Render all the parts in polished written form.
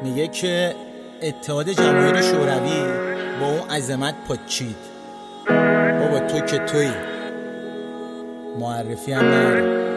میگه که اتحاد جماهیر شوروی با اون عظمت پاچید. بابا تو که تویی، معرفی هم نداره.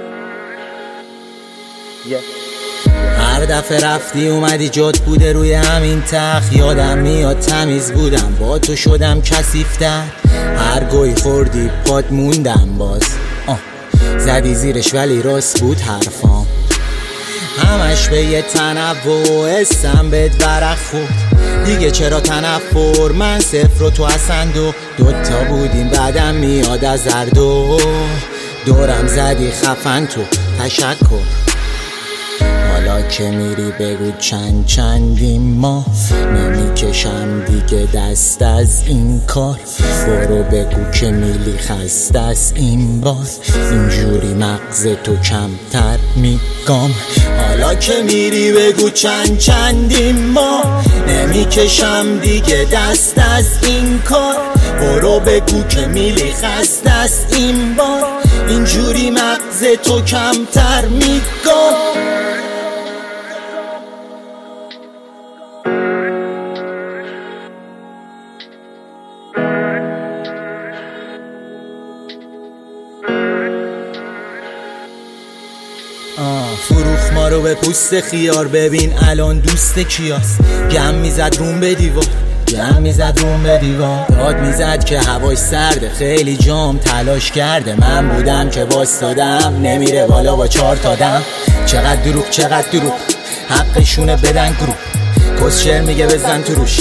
هر دفعه رفتی اومدی جات بوده روی همین تخت. یادم میاد تمیز بودم با تو شدم کثیف‌تر. هر گوی خوردی پات موندم باز. زدی زیرش ولی راست بود حرفام. همش به یه تنوع اسم بهت ورق خورد. دیگه چرا تنفر؟ من صفر و تو اصلا دوتا بودیم بعدم میاد از هر دورم زدی خفن تو تشکر. حالا که میری بگو چندیم ما نمیکشم دیگه دست از این کار. برو بگو که میلی خسته از این بار. اینجوری مغز تو کمتر میگم. حالا که میری بگو چندیم ما نمیکشم دیگه دست از این کار. برو بگو که میلی خسته از این بار. اینجوری مغز تو کمتر میگم. فروخ ما رو به پوست خیار. ببین الان دوست کیاست. گم میزد روم به دیوار. داد میزد که هواش سرده. خیلی جام تلاش کرده. من بودم که واسدادم نمیره بالا با 4 تا دم. چقدر دروغ حقشونه بدن گروه. کسشر میگه بزن تو روش.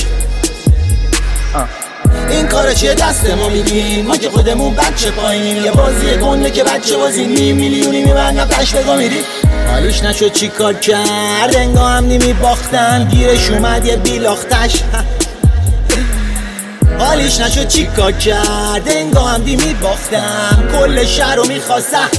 این کارا چیه دست ما میدیم؟ ما که خودمون بچه پایینیم. یه بازی گنده که بچه بازی میلیونی میبرن پش بگا میریم. حالیش نشد چی کار کرد؟ انگاه هم نیمی باختن. گیرش اومد یه بیلاختش. حالیش نشد چی کار کرد؟ انگاه هم نیمی باختم. کل شهر رو میخواستم.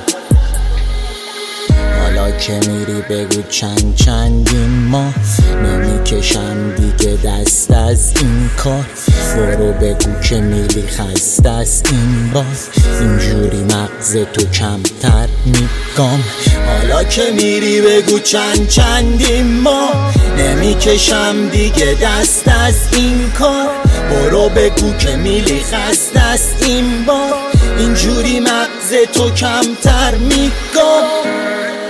حالا که میری بگو چندیم ما نمیکشم دیگه دست از این کار. برو بگو که میلی خسته از این بار. اینجوری مغز تو کمتر میگم. حالا که میری بگو چندیم ما نمیکشم دیگه دست از این کار. برو بگو که میلی خسته از این بار. اینجوری مغز تو کمتر میگم.